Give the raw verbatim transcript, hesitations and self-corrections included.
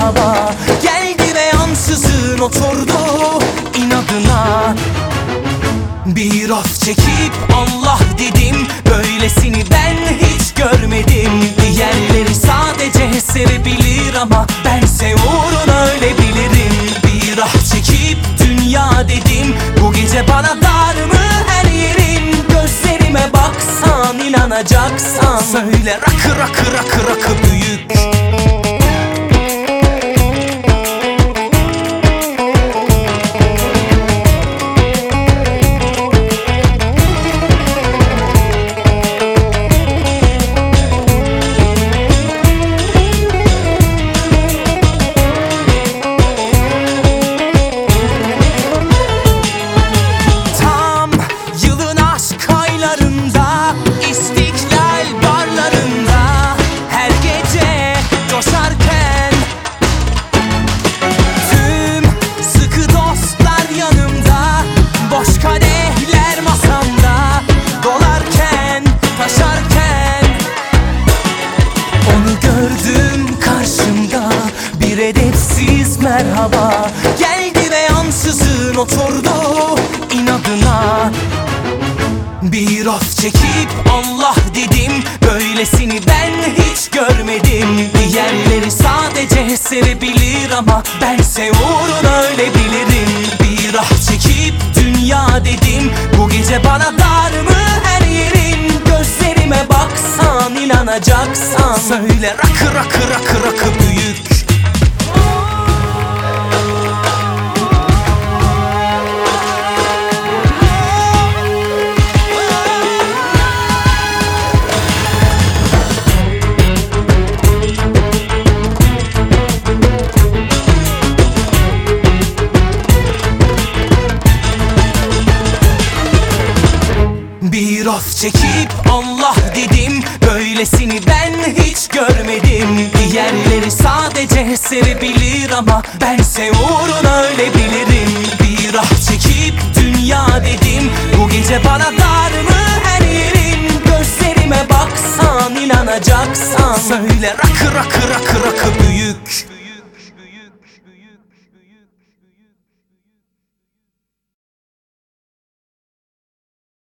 merhaba. Geldi ve ansızın oturdu inadına. Bir of çekip Allah dedim, böylesini ben hiç görmedim. Diğerleri sadece sevebilir ama bense uğruna ölebilirim. Bir ah çekip dünya dedim, bu gece bana dar mı her yerin? Gözlerime baksan inanacaksan söyle, rakı rakı rakı rakı büyük. Bir edepsiz merhaba, geldi ve ansızın oturdu inadına. Bir of çekip Allah dedim, böylesini ben hiç görmedim. Diğerleri sadece sevebilir ama bense uğruna ölebilirim. Bir ah çekip dünya dedim, bu gece bana dar mı her yerin? Gözlerime baksan inanacaksan söyle, rakı rakı rakı rakı büyük. Bir of çekip Allah dedim, böylesini ben hiç görmedim. Diğerleri sadece sevebilir ama bense uğruna ölebilirim. Bir ah çekip dünya dedim, bu gece bana dar mı her yerin? Gözlerime baksan inanacaksan söyle, rakı rakı rakı rakı büyük.